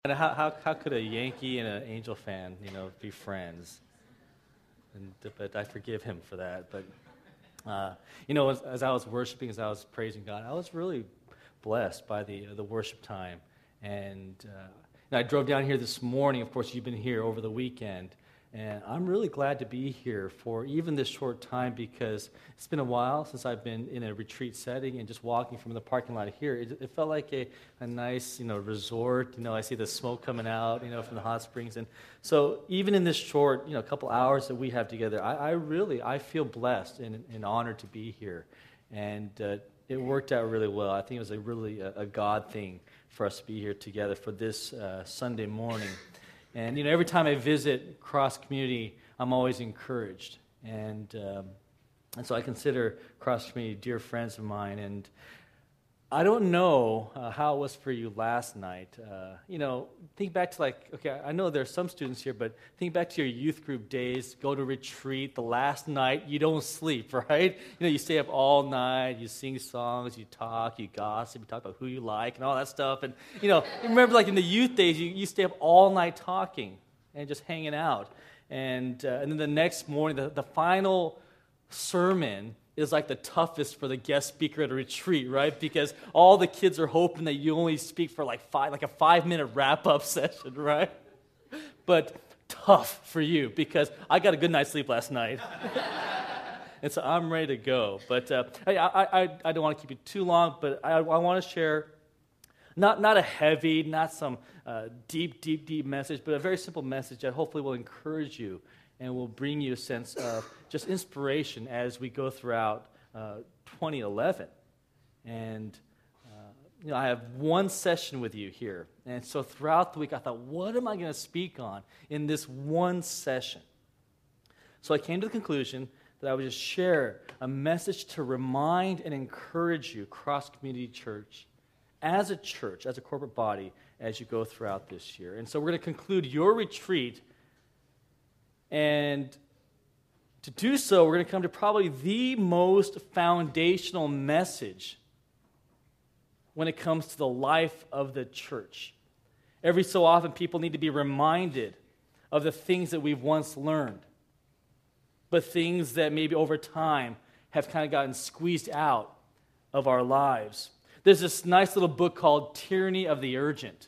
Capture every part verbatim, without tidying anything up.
And how, how how could a Yankee and an Angel fan, you know, be friends? And but I forgive him for that. But uh, you know, as, as I was worshiping, as I was praising God, I was really blessed by the uh, the worship time. And, uh, and I drove down here this morning. Of course, you've been here over the weekend. And I'm really glad to be here for even this short time because it's been a while since I've been in a retreat setting and just walking from the parking lot here. It, it felt like a, a nice, you know, resort. You know, I see the smoke coming out, you know, from the hot springs. And so even in this short, you know, couple hours that we have together, I, I really, I feel blessed and, and honored to be here. And uh, it worked out really well. I think it was a really a, a God thing for us to be here together for this uh, Sunday morning. And, you know, every time I visit Cross Community, I'm always encouraged. And um, and so I consider Cross Community dear friends of mine. And I don't know uh, how it was for you last night. Uh, you know, think back to like, okay, I know there's some students here, but think back to your youth group days, go to retreat, the last night, you don't sleep, right? You know, you stay up all night, you sing songs, you talk, you gossip, you talk about who you like and all that stuff. And, you know, remember like in the youth days, you, you stay up all night talking and just hanging out. And, uh, and then the next morning, the, the final sermon is like the toughest for the guest speaker at a retreat, right? Because all the kids are hoping that you only speak for like five, like a five-minute wrap-up session, right? But tough for you because I got a good night's sleep last night. And so I'm ready to go. But uh, I, I, I don't want to keep you too long, but I, I want to share not, not a heavy, not some uh, deep, deep, deep message, but a very simple message that hopefully will encourage you and will bring you a sense of just inspiration as we go throughout uh, twenty eleven. And, uh, you know, I have one session with you here. And so throughout the week, I thought, what am I going to speak on in this one session? So I came to the conclusion that I would just share a message to remind and encourage you, Cross Community Church, as a church, as a corporate body, as you go throughout this year. And so we're going to conclude your retreat. And to do so, we're going to come to probably the most foundational message when it comes to the life of the church. Every so often, people need to be reminded of the things that we've once learned, but things that maybe over time have kind of gotten squeezed out of our lives. There's this nice little book called Tyranny of the Urgent.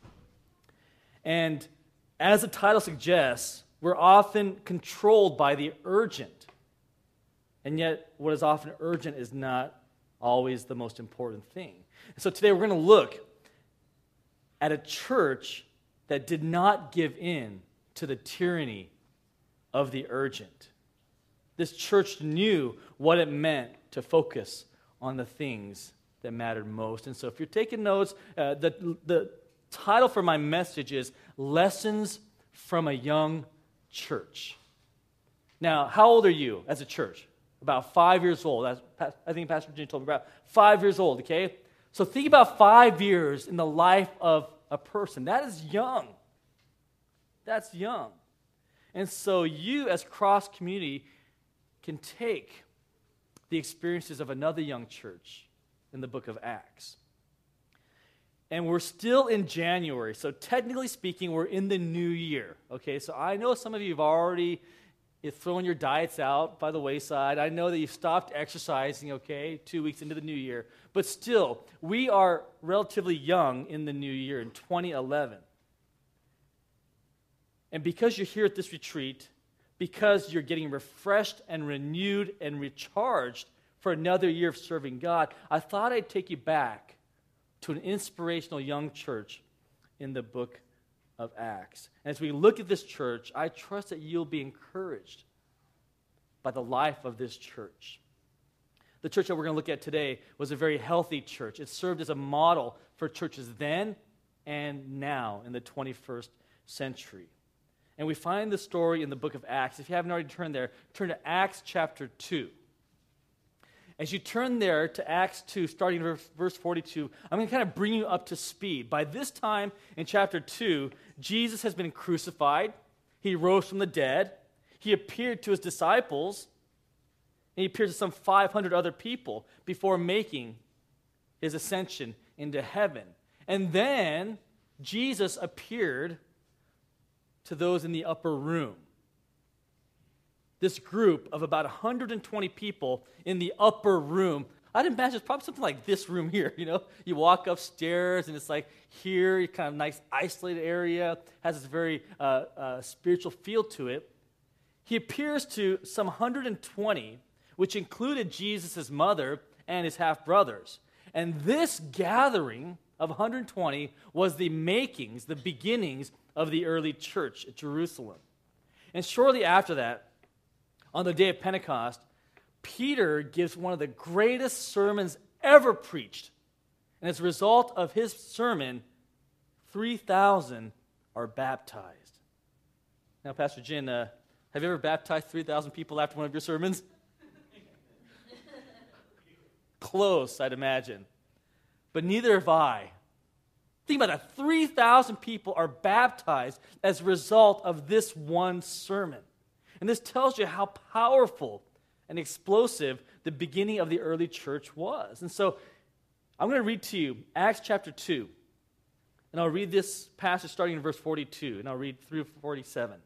And as the title suggests, we're often controlled by the urgent. And yet, what is often urgent is not always the most important thing. And so today we're going to look at a church that did not give in to the tyranny of the urgent. This church knew what it meant to focus on the things that mattered most. And so if you're taking notes, uh, the, the title for my message is Lessons from a Young Church. Now, how old are you as a church? About five years old. That's, I think Pastor Virginia told me about five years old, okay? So think about five years in the life of a person. That is young. That's young. And so you as Cross Community can take the experiences of another young church in the book of Acts. And we're still in January, so technically speaking, we're in the new year, okay? So I know some of you have already thrown your diets out by the wayside. I know that you've stopped exercising, okay, two weeks into the new year. But still, we are relatively young in the new year, in twenty eleven. And because you're here at this retreat, because you're getting refreshed and renewed and recharged for another year of serving God, I thought I'd take you back to an inspirational young church in the book of Acts. And as we look at this church, I trust that you'll be encouraged by the life of this church. The church that we're going to look at today was a very healthy church. It served as a model for churches then and now in the twenty-first century. And we find the story in the book of Acts. If you haven't already turned there, turn to Acts chapter two. As you turn there to Acts two, starting in verse forty-two, I'm going to kind of bring you up to speed. By this time in chapter two, Jesus has been crucified. He rose from the dead. He appeared to his disciples. And he appeared to some five hundred other people before making his ascension into heaven. And then Jesus appeared to those in the upper room. This group of about one hundred twenty people in the upper room. I'd imagine it's probably something like this room here, you know? You walk upstairs, and it's like here, kind of nice isolated area, has this very uh, uh, spiritual feel to it. He appears to some one hundred twenty, which included Jesus' mother and his half-brothers. And this gathering of one hundred twenty was the makings, the beginnings of the early church at Jerusalem. And shortly after that, on the day of Pentecost, Peter gives one of the greatest sermons ever preached. And as a result of his sermon, three thousand are baptized. Now, Pastor Jin, uh, have you ever baptized three thousand people after one of your sermons? Close, I'd imagine. But neither have I. Think about that. three thousand people are baptized as a result of this one sermon. And this tells you how powerful and explosive the beginning of the early church was. And so I'm going to read to you Acts chapter two. And I'll read this passage starting in verse forty-two, and I'll read through forty-seven.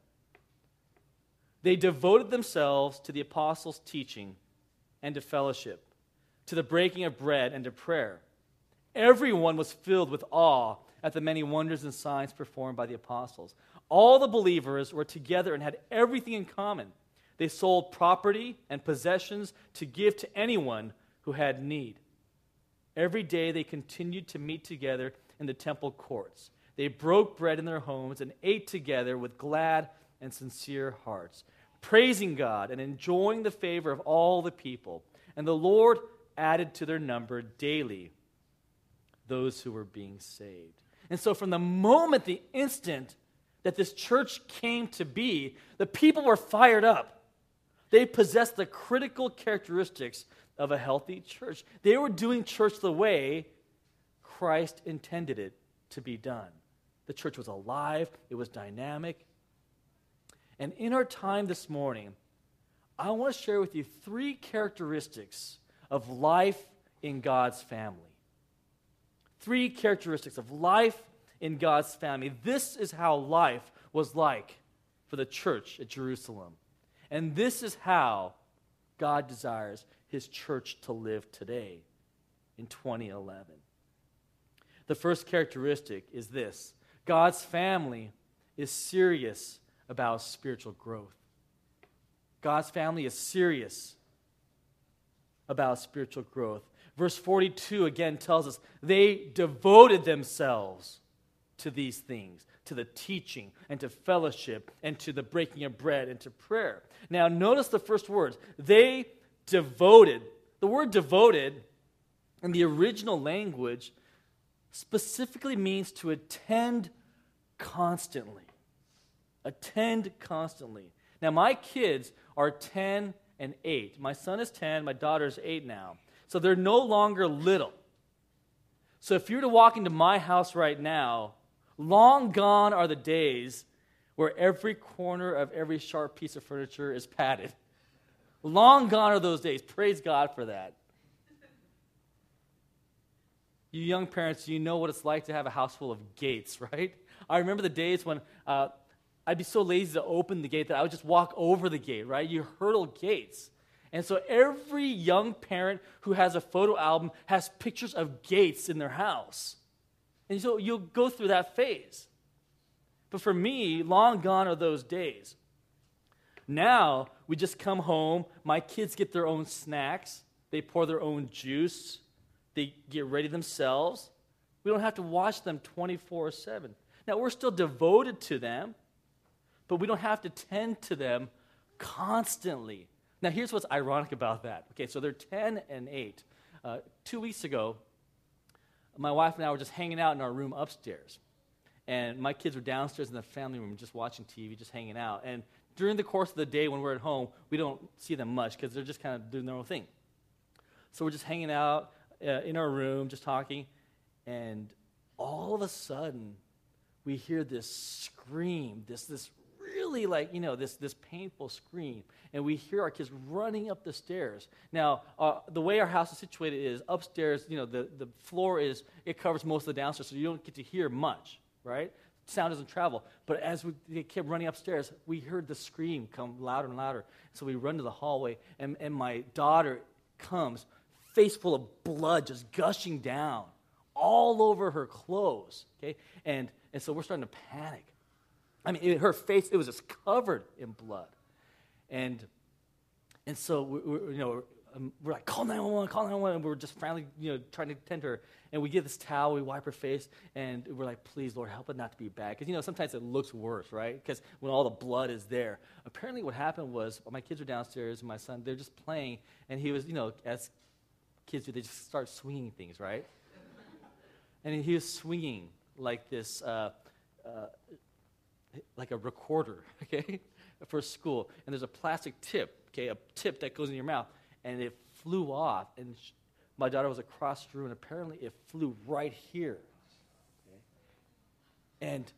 They devoted themselves to the apostles' teaching and to fellowship, to the breaking of bread and to prayer. Everyone was filled with awe at the many wonders and signs performed by the apostles. All the believers were together and had everything in common. They sold property and possessions to give to anyone who had need. Every day they continued to meet together in the temple courts. They broke bread in their homes and ate together with glad and sincere hearts, praising God and enjoying the favor of all the people. And the Lord added to their number daily those who were being saved. And so from the moment, the instant that this church came to be, the people were fired up. They possessed the critical characteristics of a healthy church. They were doing church the way Christ intended it to be done. The church was alive. It was dynamic. And in our time this morning, I want to share with you three characteristics of life in God's family. Three characteristics of life in God's family. This is how life was like for the church at Jerusalem. And this is how God desires his church to live today in twenty eleven. The first characteristic is this: God's family is serious about spiritual growth. God's family is serious about spiritual growth. Verse forty-two again tells us they devoted themselves to these things, to the teaching and to fellowship and to the breaking of bread and to prayer. Now notice the first words. They devoted. The word devoted in the original language specifically means to attend constantly. Attend constantly. Now my kids are ten and eight. My son is ten, my daughter is eight now. So they're no longer little. So if you were to walk into my house right now, long gone are the days where every corner of every sharp piece of furniture is padded. Long gone are those days. Praise God for that. You young parents, you know what it's like to have a house full of gates, right? I remember the days when uh, I'd be so lazy to open the gate that I would just walk over the gate, right? You hurdle gates. And so every young parent who has a photo album has pictures of gates in their house. And so you'll go through that phase. But for me, long gone are those days. Now, we just come home, my kids get their own snacks, they pour their own juice, they get ready themselves. We don't have to watch them twenty-four seven. Now, we're still devoted to them, but we don't have to tend to them constantly. Now, here's what's ironic about that. Okay, so they're ten and eight. Uh, two weeks ago, my wife and I were just hanging out in our room upstairs. And my kids were downstairs in the family room just watching T V, just hanging out. And during the course of the day when we're at home, we don't see them much because they're just kind of doing their own thing. So we're just hanging out uh, in our room, just talking. And all of a sudden, we hear this scream, this this really like, you know, this this painful scream. And we hear our kids running up the stairs. Now, uh, the way our house is situated is upstairs, you know, the, the floor is, it covers most of the downstairs, so you don't get to hear much. right? Sound doesn't travel. But as we they kept running upstairs, we heard the scream come louder and louder. So we run to the hallway, and, and my daughter comes, face full of blood just gushing down all over her clothes, okay? And, and so we're starting to panic. I mean, it, her face, it was just covered in blood. And and so, we, we, you know, um, we're like, call nine one one, call nine one one, and we're just finally, you know, trying to tend to her. And we get this towel, we wipe her face, and we're like, please, Lord, help it not to be bad. Because, you know, sometimes it looks worse, right? Because when all the blood is there. Apparently what happened was, my kids were downstairs, and my son, they're just playing, and he was, you know, as kids do, they just start swinging things, right? And he was swinging like this, uh, uh, like a recorder, okay, for school. And there's a plastic tip, okay, a tip that goes in your mouth, and it flew off. And sh- my daughter was across the room, and apparently it flew right here. Okay? And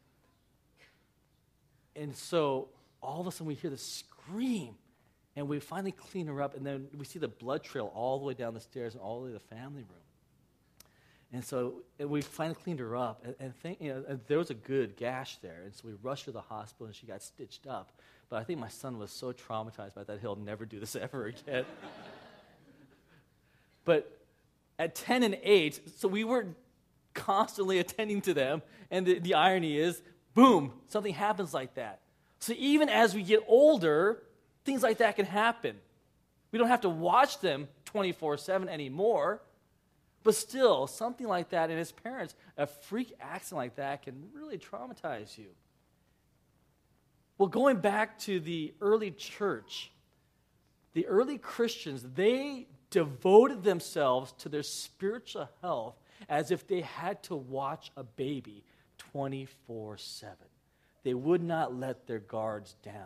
and so all of a sudden we hear the scream, and we finally clean her up, and then we see the blood trail all the way down the stairs and all the way to the family room. And so and we finally cleaned her up, and, and, think, you know, and there was a good gash there, and so we rushed her to the hospital, and she got stitched up. But I think my son was so traumatized by that, he'll never do this ever again. But at ten and eight, so we were constantly attending to them, and the, the irony is, boom, something happens like that. So even as we get older, things like that can happen. We don't have to watch them twenty-four seven anymore. But still, something like that, and as parents, a freak accident like that can really traumatize you. Well, going back to the early church, the early Christians, they devoted themselves to their spiritual health as if they had to watch a baby twenty-four seven. They would not let their guards down.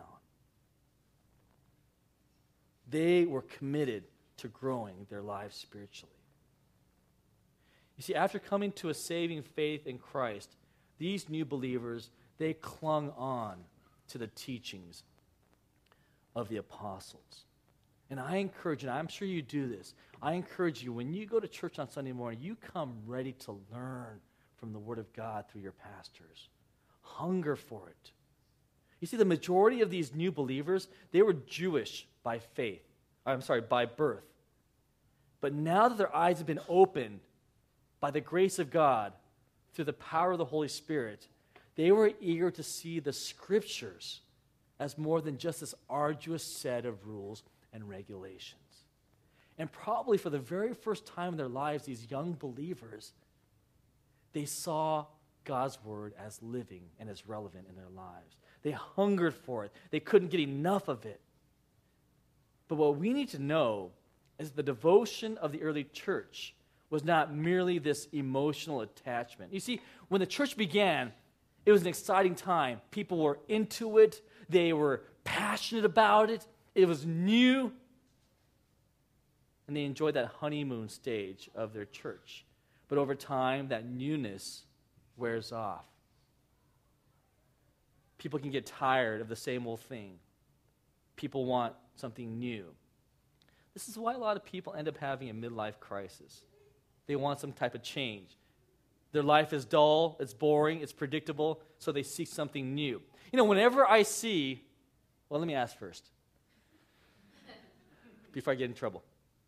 They were committed to growing their lives spiritually. You see, after coming to a saving faith in Christ, these new believers, they clung on to the teachings of the apostles. And I encourage you, and I'm sure you do this, I encourage you, when you go to church on Sunday morning, you come ready to learn from the Word of God through your pastors. Hunger for it. You see, the majority of these new believers, they were Jewish by faith. I'm sorry, by birth. But now that their eyes have been opened by the grace of God, through the power of the Holy Spirit, they were eager to see the Scriptures as more than just this arduous set of rules and regulations. And probably for the very first time in their lives, these young believers, they saw God's Word as living and as relevant in their lives. They hungered for it. They couldn't get enough of it. But what we need to know is the devotion of the early church was not merely this emotional attachment. You see, when the church began, it was an exciting time. People were into it. They were passionate about it. It was new. And they enjoyed that honeymoon stage of their church. But over time, that newness wears off. People can get tired of the same old thing. People want something new. This is why a lot of people end up having a midlife crisis. They want some type of change. Their life is dull, it's boring, it's predictable, so they seek something new. You know, whenever I see, well, let me ask first, before I get in trouble.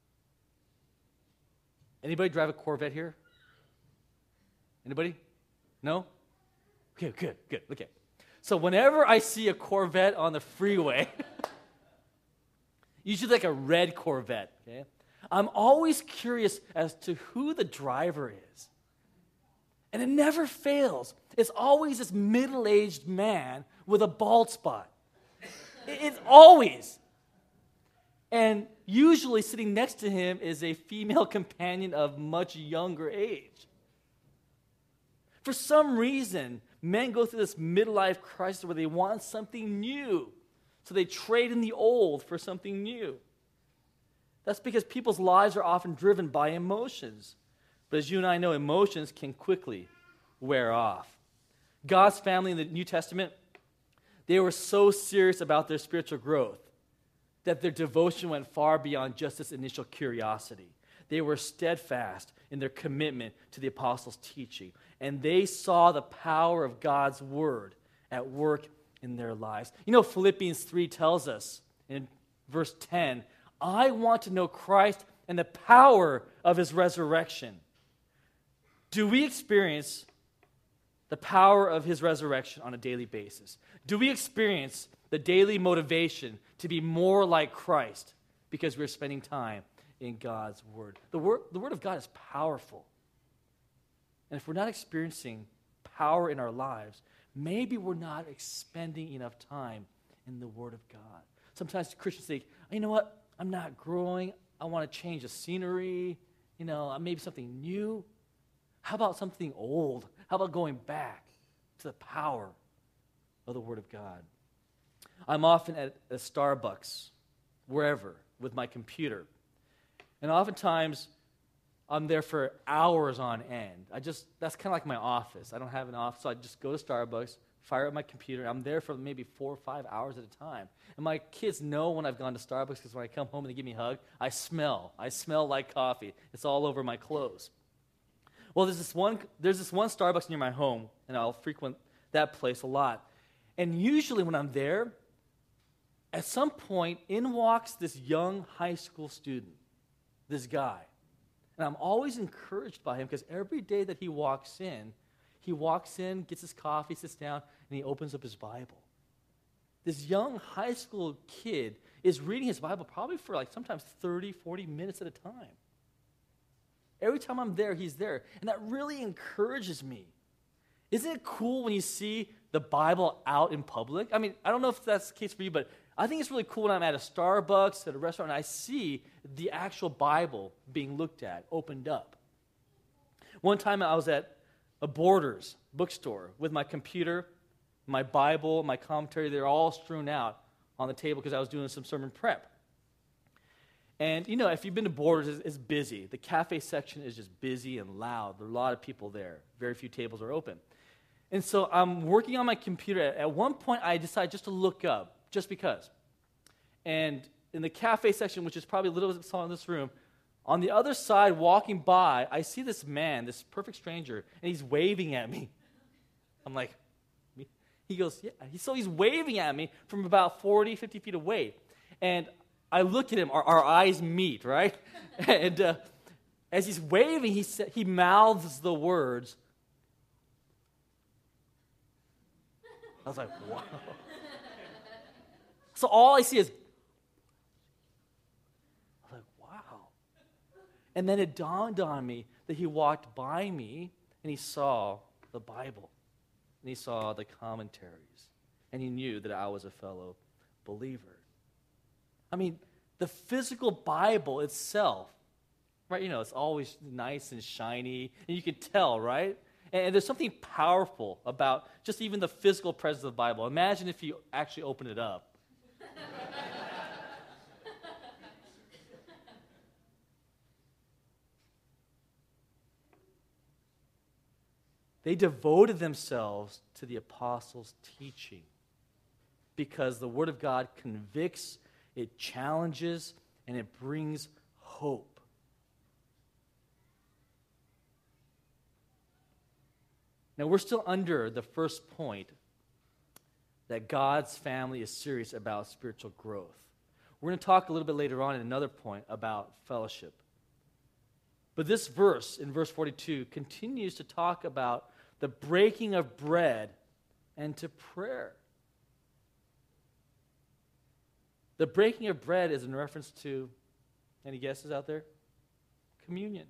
Anybody drive a Corvette here? Anybody? No? Okay, good, good, okay. So whenever I see a Corvette on the freeway, usually like a red Corvette, okay? I'm always curious as to who the driver is. And it never fails. It's always this middle-aged man with a bald spot. It's always. And usually sitting next to him is a female companion of much younger age. For some reason, men go through this midlife crisis where they want something new. So they trade in the old for something new. That's because people's lives are often driven by emotions. But as you and I know, emotions can quickly wear off. God's family in the New Testament, they were so serious about their spiritual growth that their devotion went far beyond just this initial curiosity. they were steadfast in their commitment to the apostles' teaching, and they saw the power of God's word at work in their lives. You know, Philippians three tells us in verse ten, I want to know Christ and the power of his resurrection. Do we experience the power of his resurrection on a daily basis? Do we experience the daily motivation to be more like Christ because we're spending time in God's word? The word, the word of God is powerful. And if we're not experiencing power in our lives, maybe we're not spending enough time in the word of God. Sometimes Christians think, you know what, I'm not growing. I want to change the scenery, you know, maybe something new. How about something old? How about going back to the power of the word of God? I'm often at a Starbucks, wherever, with my computer. And oftentimes, I'm there for hours on end. I just, that's kind of like my office. I don't have an office, so I just go to Starbucks, fire up my computer. I'm there for maybe four or five hours at a time. And my kids know when I've gone to Starbucks because when I come home and they give me a hug, I smell. I smell like coffee. It's all over my clothes. Well, there's this one, there's this one Starbucks near my home, and I'll frequent that place a lot. And usually when I'm there, at some point, in walks this young high school student, this guy. And I'm always encouraged by him because every day that he walks in, he walks in, gets his coffee, sits down, and he opens up his Bible. This young high school kid is reading his Bible probably for like sometimes thirty, forty minutes at a time. Every time I'm there, he's there. And that really encourages me. Isn't it cool when you see the Bible out in public? I mean, I don't know if that's the case for you, but I think it's really cool when I'm at a Starbucks, at a restaurant, and I see the actual Bible being looked at, opened up. One time I was at a Borders bookstore with my computer, my Bible, my commentary. They're all strewn out on the table because I was doing some sermon prep. And, you know, if you've been to Borders, it's, it's busy. The cafe section is just busy and loud. There are a lot of people there. Very few tables are open. And so I'm working on my computer. At one point, I decided just to look up, just because. And in the cafe section, which is probably a little bit small in this room, on the other side, walking by, I see this man, this perfect stranger, and he's waving at me. I'm like, he goes, yeah. So he's waving at me from about forty, fifty feet away. And I look at him, our, our eyes meet, right? And uh, as he's waving, he sa- he mouths the words. I was like, wow. So all I see is, I was like, wow. And then it dawned on me that he walked by me and he saw the Bible. And he saw the commentaries. And he knew that I was a fellow believer. I mean, the physical Bible itself, right? You know, it's always nice and shiny, and you can tell, right? And, and there's something powerful about just even the physical presence of the Bible. Imagine if you actually open it up. They devoted themselves to the apostles' teaching because the Word of God convicts, it challenges, and it brings hope. Now, we're still under the first point that God's family is serious about spiritual growth. We're going to talk a little bit later on in another point about fellowship. But this verse, in verse forty-two, continues to talk about the breaking of bread and to prayer. The breaking of bread is in reference to, any guesses out there? Communion.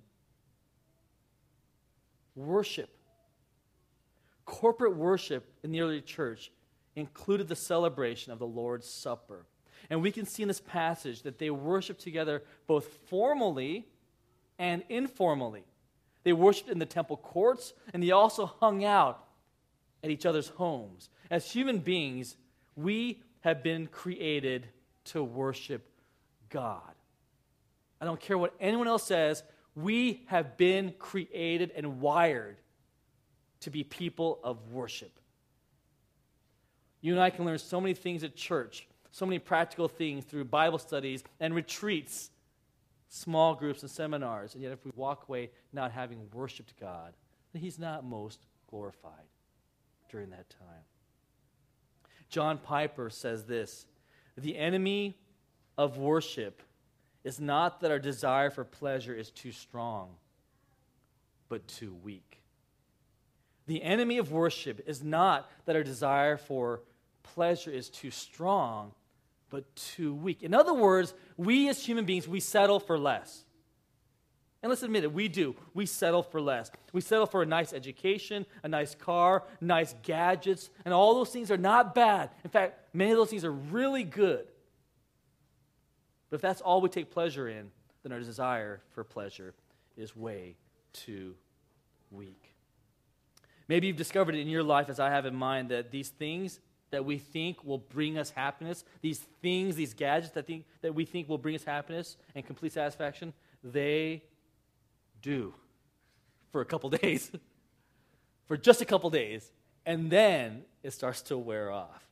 Worship. Corporate worship in the early church included the celebration of the Lord's Supper. And we can see in this passage that they worshiped together both formally and informally. They worshiped in the temple courts, and they also hung out at each other's homes. As human beings, we have been created to worship God. I don't care what anyone else says, we have been created and wired to be people of worship. You and I can learn so many things at church, so many practical things through Bible studies and retreats, small groups and seminars, and yet if we walk away not having worshiped God, then he's not most glorified during that time. John Piper says this, the enemy of worship is not that our desire for pleasure is too strong, but too weak. The enemy of worship is not that our desire for pleasure is too strong, but too weak. In other words, we as human beings, we settle for less. And let's admit it, we do. We settle for less. We settle for a nice education, a nice car, nice gadgets, and all those things are not bad. In fact, many of those things are really good. But if that's all we take pleasure in, then our desire for pleasure is way too weak. Maybe you've discovered in your life, as I have in mind, that these things that we think will bring us happiness, these things, these gadgets that, think, that we think will bring us happiness and complete satisfaction, they do for a couple days, for just a couple days, and then it starts to wear off.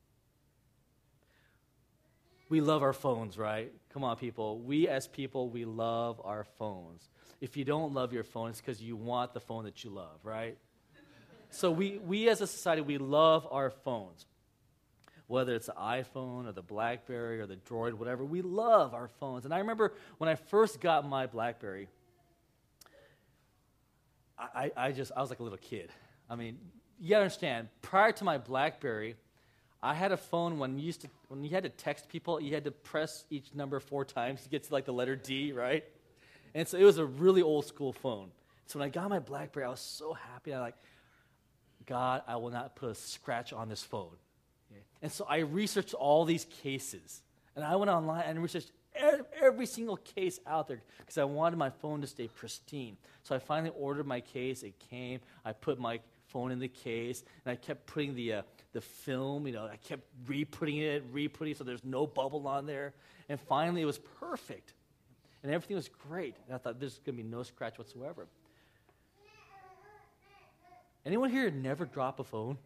We love our phones, right? Come on, people. We as people, we love our phones. If you don't love your phone, it's because you want the phone that you love, right? So we, we as a society, we love our phones. Whether it's the iPhone or the BlackBerry or the Droid, whatever, we love our phones. And I remember when I first got my BlackBerry, I, I just, I was like a little kid. I mean, you gotta understand, prior to my BlackBerry, I had a phone when you used to, when you had to text people, you had to press each number four times to get to like the letter D, right? And so it was a really old school phone. So when I got my BlackBerry, I was so happy. I was like, God, I will not put a scratch on this phone. Okay. And so I researched all these cases. And I went online and researched every single case out there because I wanted my phone to stay pristine. So I finally ordered my case. It came. I put my phone in the case, and I kept putting the uh, the film, you know, I kept re-putting it, re-putting it so there's no bubble on there. And finally, it was perfect. And everything was great. And I thought, there's going to be no scratch whatsoever. Anyone here never drop a phone?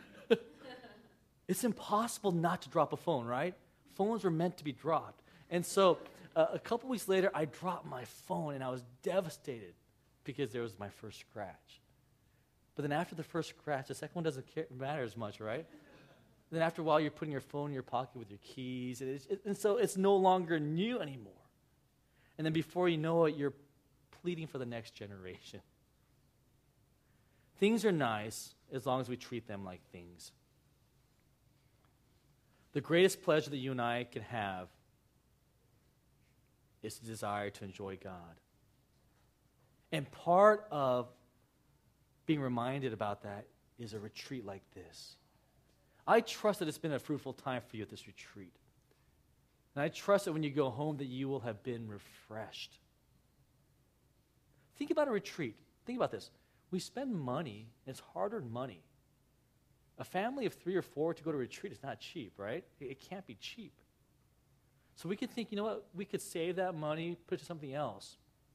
It's impossible not to drop a phone, right? Phones were meant to be dropped. And so uh, a couple weeks later, I dropped my phone, and I was devastated because there was my first scratch. But then after the first scratch, the second one doesn't care, matter as much, right? Then after a while, you're putting your phone in your pocket with your keys, and, it's, it, and so it's no longer new anymore. And then before you know it, you're pleading for the next generation. Things are nice as long as we treat them like things. The greatest pleasure that you and I can have is the desire to enjoy God. And part of being reminded about that is a retreat like this. I trust that it's been a fruitful time for you at this retreat. And I trust that when you go home that you will have been refreshed. Think about a retreat. Think about this. We spend money, and it's hard-earned money. A family of three or four to go to a retreat is not cheap, right? It can't be cheap. So we could think, you know what, we could save that money, put it to something else.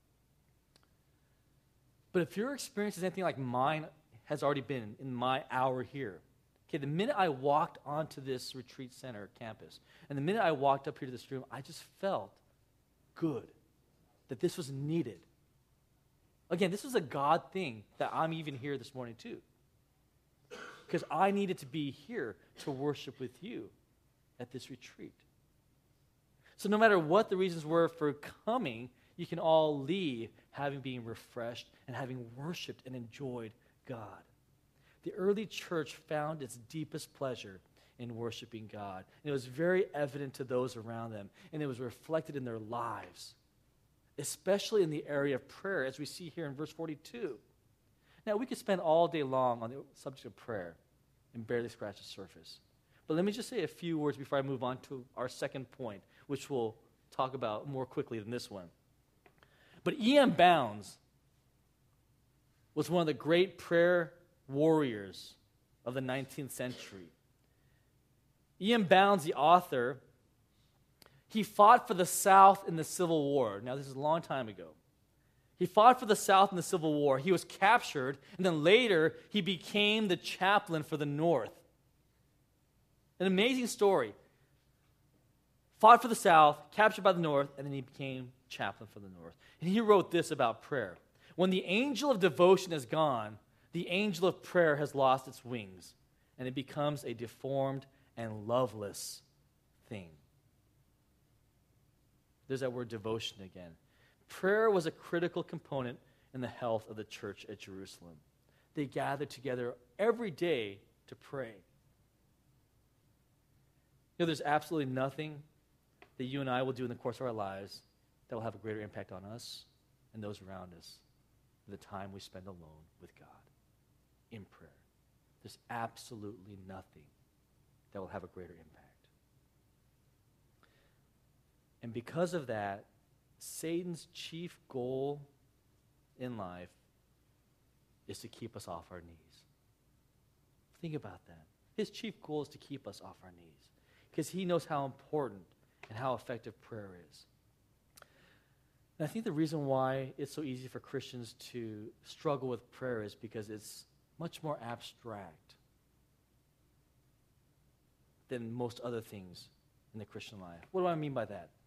But if your experience is anything like mine has already been in my hour here, okay, the minute I walked onto this retreat center campus, and the minute I walked up here to this room, I just felt good that this was needed. Again, this was a God thing that I'm even here this morning too. Because I needed to be here to worship with you at this retreat. So no matter what the reasons were for coming, you can all leave having been refreshed and having worshiped and enjoyed God. The early church found its deepest pleasure in worshiping God. And it was very evident to those around them, and it was reflected in their lives, especially in the area of prayer, as we see here in verse forty-two. Now, we could spend all day long on the subject of prayer and barely scratch the surface. But let me just say a few words before I move on to our second point, which we'll talk about more quickly than this one. But E M Bounds was one of the great prayer warriors of the nineteenth century. E M Bounds, the author, he fought for the South in the Civil War. Now, this is a long time ago. He fought for the South in the Civil War. He was captured, and then later he became the chaplain for the North. An amazing story. Fought for the South, captured by the North, and then he became chaplain for the North. And he wrote this about prayer. When the angel of devotion is gone, the angel of prayer has lost its wings, and it becomes a deformed and loveless thing. There's that word devotion again. Prayer was a critical component in the health of the church at Jerusalem. They gathered together every day to pray. You know, there's absolutely nothing that you and I will do in the course of our lives that will have a greater impact on us and those around us than the time we spend alone with God in prayer. There's absolutely nothing that will have a greater impact. And because of that, Satan's chief goal in life is to keep us off our knees. Think about that. His chief goal is to keep us off our knees because he knows how important and how effective prayer is. And I think the reason why it's so easy for Christians to struggle with prayer is because it's much more abstract than most other things in the Christian life. What do I mean by that?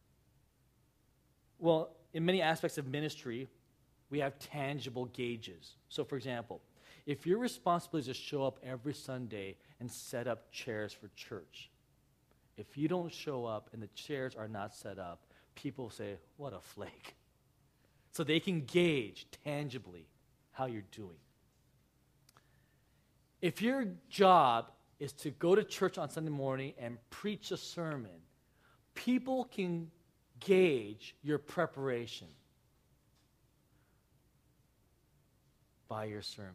Well, in many aspects of ministry, we have tangible gauges. So, for example, if your responsibility is to show up every Sunday and set up chairs for church, if you don't show up and the chairs are not set up, people say, what a flake. So they can gauge tangibly how you're doing. If your job is to go to church on Sunday morning and preach a sermon, people can gauge your preparation by your sermon.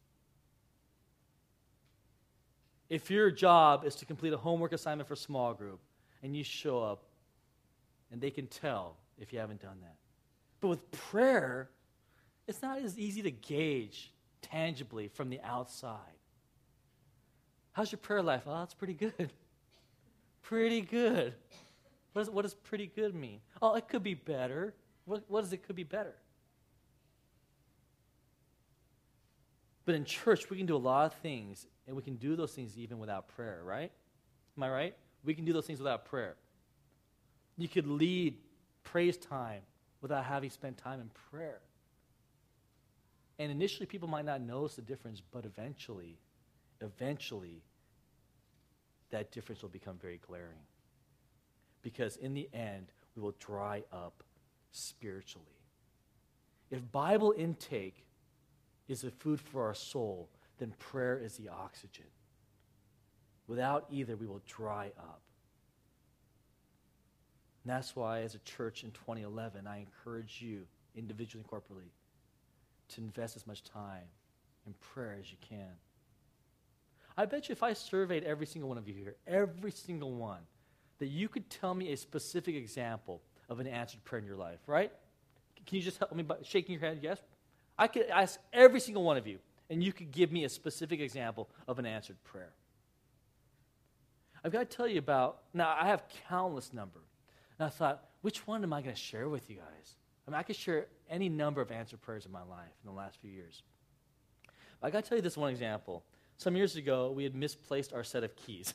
If your job is to complete a homework assignment for small group and you show up, and they can tell if you haven't done that. But with prayer, it's not as easy to gauge tangibly from the outside. How's your prayer life? Oh, it's pretty good. Pretty good. What, is, what does pretty good mean? Oh, it could be better. What, what does it could be better? But in church, we can do a lot of things, and we can do those things even without prayer, right? Am I right? We can do those things without prayer. You could lead praise time without having spent time in prayer. And initially, people might not notice the difference, but eventually, eventually, that difference will become very glaring. Because in the end, we will dry up spiritually. If Bible intake is the food for our soul, then prayer is the oxygen. Without either, we will dry up. And that's why, as a church in twenty eleven, I encourage you, individually and corporately, to invest as much time in prayer as you can. I bet you if I surveyed every single one of you here, every single one, that you could tell me a specific example of an answered prayer in your life, right? Can you just help me by shaking your head? Yes? I could ask every single one of you, and you could give me a specific example of an answered prayer. I've got to tell you about, now I have countless number. And I thought, which one am I going to share with you guys? I mean, I could share any number of answered prayers in my life in the last few years. But I got to tell you this one example. Some years ago, we had misplaced our set of keys.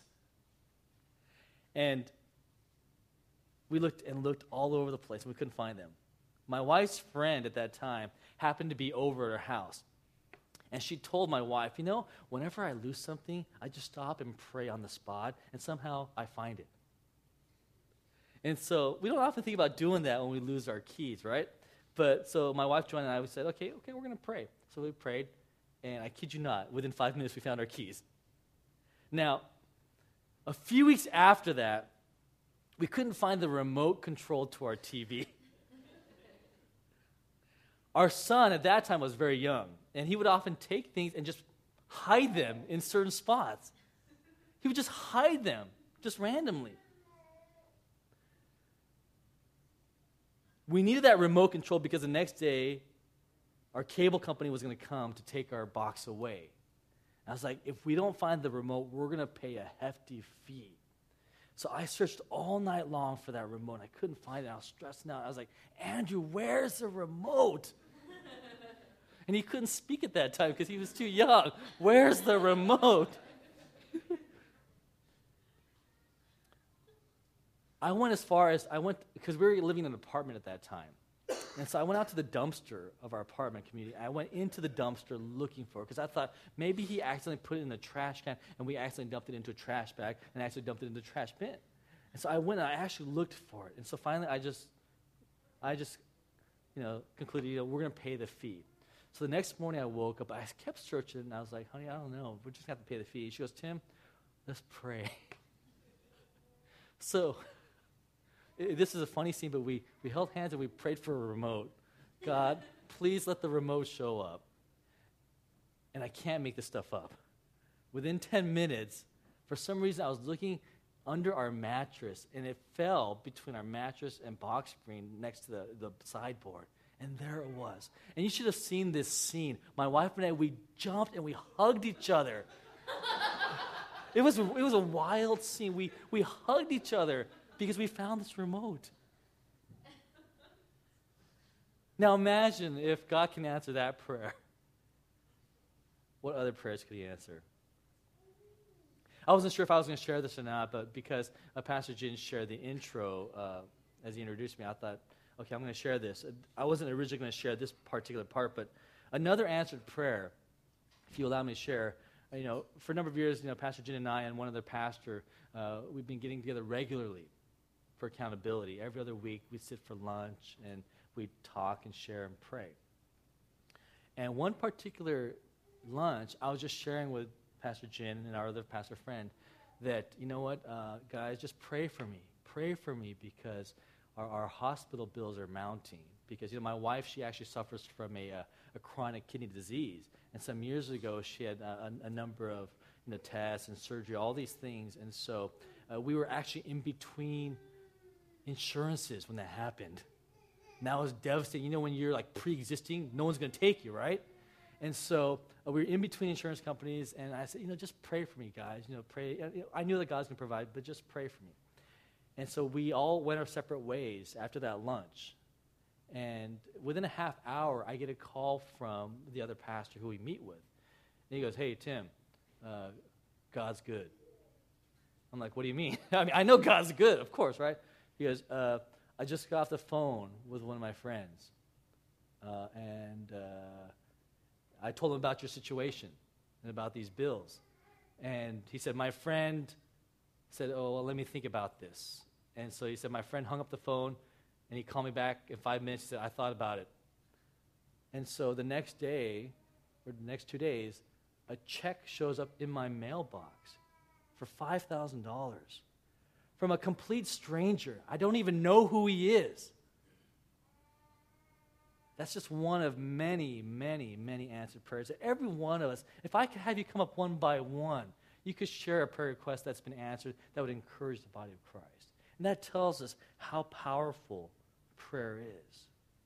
And we looked and looked all over the place, and we couldn't find them. My wife's friend at that time happened to be over at her house. And she told my wife, you know, whenever I lose something, I just stop and pray on the spot, and somehow I find it. And so we don't often think about doing that when we lose our keys, right? But so my wife joined, and I we said, okay, okay, we're going to pray. So we prayed, and I kid you not, within five minutes we found our keys. Now, a few weeks after that, we couldn't find the remote control to our T V. Our son at that time was very young, and he would often take things and just hide them in certain spots. He would just hide them, just randomly. We needed that remote control because the next day, our cable company was going to come to take our box away. And I was like, if we don't find the remote, we're going to pay a hefty fee. So I searched all night long for that remote. I couldn't find it. I was stressing out. I was like, Andrew, where's the remote? And he couldn't speak at that time because he was too young. Where's the remote? I went as far as, I went, because we were living in an apartment at that time. And so I went out to the dumpster of our apartment community. I went into the dumpster looking for it because I thought maybe he accidentally put it in the trash can and we accidentally dumped it into a trash bag and actually dumped it in the trash bin. And so I went and I actually looked for it. And so finally I just, I just, you know, concluded, you know, we're going to pay the fee. So the next morning I woke up, I kept searching, and I was like, honey, I don't know. We're just going to have to pay the fee. She goes, Tim, let's pray. So it, this is a funny scene, but we, we held hands and we prayed for a remote. God, please let the remote show up. And I can't make this stuff up. Within ten minutes, for some reason, I was looking under our mattress, and it fell between our mattress and box spring next to the, the sideboard. And there it was. And you should have seen this scene. My wife and I, we jumped and we hugged each other. It was, it was a wild scene. We, we hugged each other because we found this remote. Now imagine if God can answer that prayer. What other prayers could he answer? I wasn't sure if I was going to share this or not, but because uh, Pastor Jin shared the intro uh, as he introduced me, I thought, okay, I'm going to share this. I wasn't originally going to share this particular part, but another answered prayer, if you allow me to share, uh, you know, for a number of years, you know, Pastor Jin and I and one other pastor, uh, we've been getting together regularly for accountability. Every other week, we'd sit for lunch, and we'd talk and share and pray. And one particular lunch, I was just sharing with Pastor Jin and our other pastor friend that, you know what, uh, guys, just pray for me. Pray for me because our, our hospital bills are mounting. Because, you know, my wife, she actually suffers from a, a, a chronic kidney disease. And some years ago, she had a, a, a number of, you know, tests and surgery, all these things. And so uh, we were actually in between insurances when that happened. And that was devastating. You know, when you're like pre-existing, no one's going to take you, right? And so uh, we were in between insurance companies, and I said, you know, just pray for me, guys. You know, pray. You know, I knew that God's going to provide, but just pray for me. And so we all went our separate ways after that lunch. And within a half hour, I get a call from the other pastor who we meet with. And he goes, hey, Tim, uh, God's good. I'm like, what do you mean? I mean, I know God's good, of course, right? He goes, uh, I just got off the phone with one of my friends. Uh, and uh, I told him about your situation and about these bills. And he said, my friend said, oh, well, let me think about this. And so he said, my friend hung up the phone, and he called me back in five minutes. He said, I thought about it. And so the next day, or the next two days, a check shows up in my mailbox for five thousand dollars from a complete stranger. I don't even know who he is. That's just one of many, many, many answered prayers. That every one of us, if I could have you come up one by one, you could share a prayer request that's been answered that would encourage the body of Christ. And that tells us how powerful prayer is.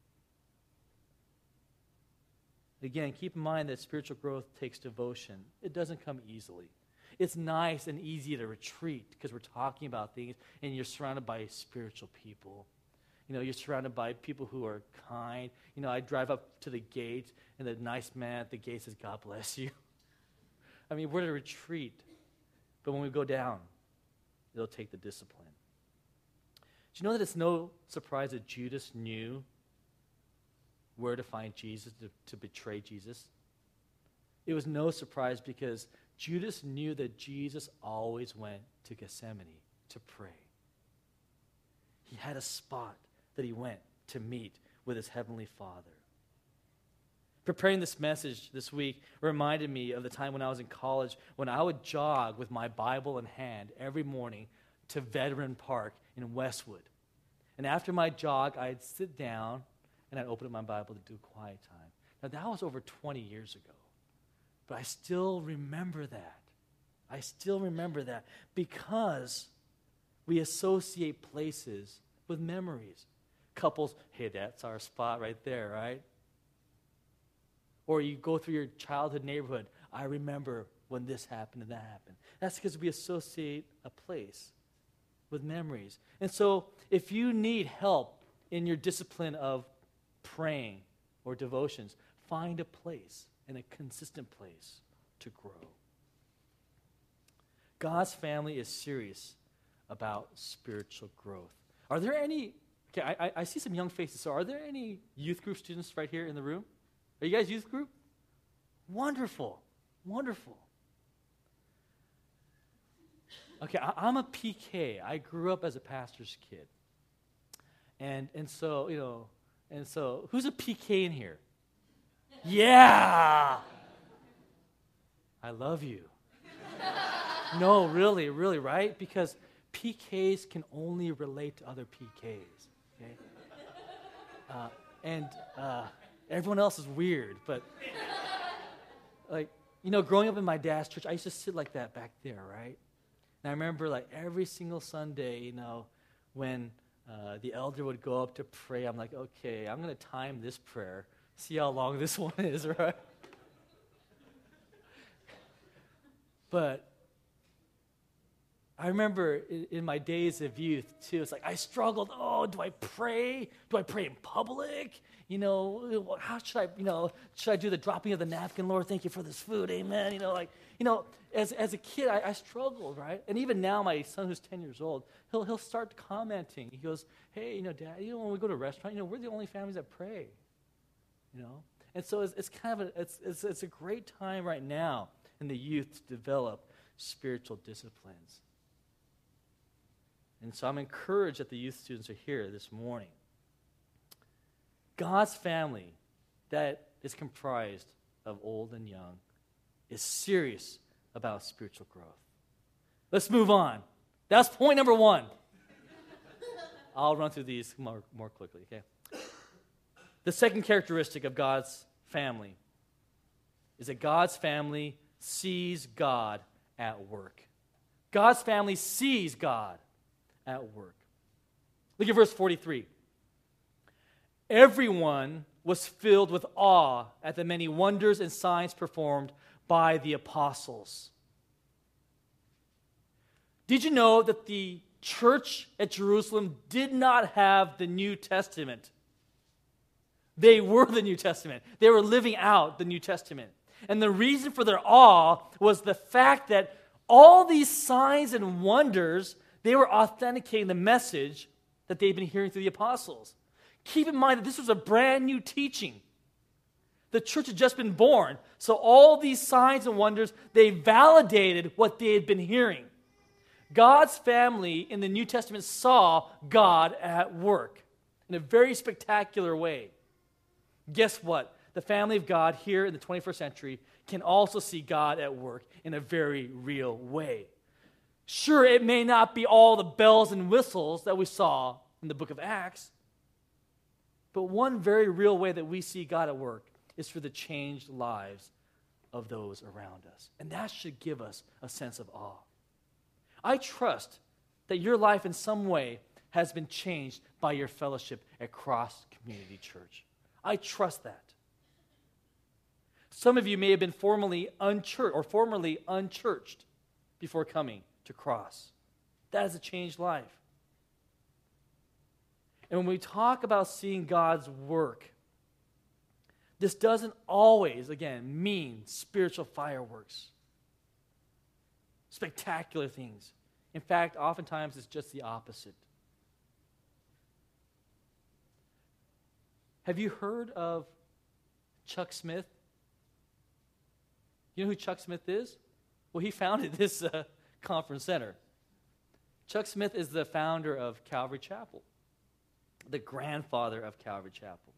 Again, keep in mind that spiritual growth takes devotion. It doesn't come easily. It's nice and easy to retreat because we're talking about things and you're surrounded by spiritual people. You know, you're surrounded by people who are kind. You know, I drive up to the gate and the nice man at the gate says, God bless you. I mean, we're to retreat. But when we go down, it'll take the discipline. Do you know that it's no surprise that Judas knew where to find Jesus, to, to betray Jesus? It was no surprise because Judas knew that Jesus always went to Gethsemane to pray. He had a spot that he went to meet with his heavenly Father. Preparing this message this week reminded me of the time when I was in college when I would jog with my Bible in hand every morning to Veteran Park in Westwood. And after my jog, I'd sit down and I'd open up my Bible to do quiet time. Now, that was over twenty years ago. But I still remember that. I still remember that because we associate places with memories. Couples, hey, that's our spot right there, right? Or you go through your childhood neighborhood. I remember when this happened and that happened. That's because we associate a place with memories. And so if you need help in your discipline of praying or devotions, find a place and a consistent place to grow. God's family is serious about spiritual growth. Are there any, okay, I, I see some young faces, so are there any youth group students right here in the room? Are you guys youth group? Wonderful, wonderful. Okay, I, I'm a P K. I grew up as a pastor's kid. And and so, you know, and so, who's a P K in here? Yeah! I love you. No, really, really, right? Because P Ks can only relate to other P Ks, okay? Uh, and uh, everyone else is weird, but, like, you know, growing up in my dad's church, I used to sit like that back there, right? And I remember, like, every single Sunday, you know, when uh, the elder would go up to pray, I'm like, okay, I'm going to time this prayer, see how long this one is, right? But I remember in, in my days of youth, too, it's like I struggled. Oh, do I pray? Do I pray in public? You know, how should I, you know, should I do the dropping of the napkin? Lord, thank you for this food. Amen. You know, like, you know, as as a kid, I, I struggled, right? And even now, my son, who's ten years old, he'll he'll start commenting. He goes, hey, you know, Dad, you know, when we go to a restaurant, you know, we're the only families that pray, you know? And so it's, it's kind of a, it's, it's, it's a great time right now in the youth to develop spiritual disciplines. And so I'm encouraged that the youth students are here this morning. God's family that is comprised of old and young is serious about spiritual growth. Let's move on. That's point number one. I'll run through these more, more quickly, okay? The second characteristic of God's family is that God's family sees God at work. God's family sees God at work. Look at verse forty-three. Everyone was filled with awe at the many wonders and signs performed by the apostles. Did you know that the church at Jerusalem did not have the New Testament? They were the New Testament. They were living out the New Testament. And the reason for their awe was the fact that all these signs and wonders, they were authenticating the message that they'd been hearing through the apostles. Keep in mind that this was a brand new teaching. The church had just been born. So all these signs and wonders, they validated what they had been hearing. God's family in the New Testament saw God at work in a very spectacular way. Guess what? The family of God here in the twenty-first century can also see God at work in a very real way. Sure, it may not be all the bells and whistles that we saw in the book of Acts, but one very real way that we see God at work is through the changed lives of those around us. And that should give us a sense of awe. I trust that your life in some way has been changed by your fellowship at Cross Community Church. I trust that. Some of you may have been formerly unchurched or formerly unchurched before coming to Cross. That is a changed life. And when we talk about seeing God's work, this doesn't always, again, mean spiritual fireworks, spectacular things. In fact, oftentimes it's just the opposite. Have you heard of Chuck Smith? You know who Chuck Smith is? Well, he founded this uh, conference center. Chuck Smith is the founder of Calvary Chapel, the grandfather of Calvary Chapel.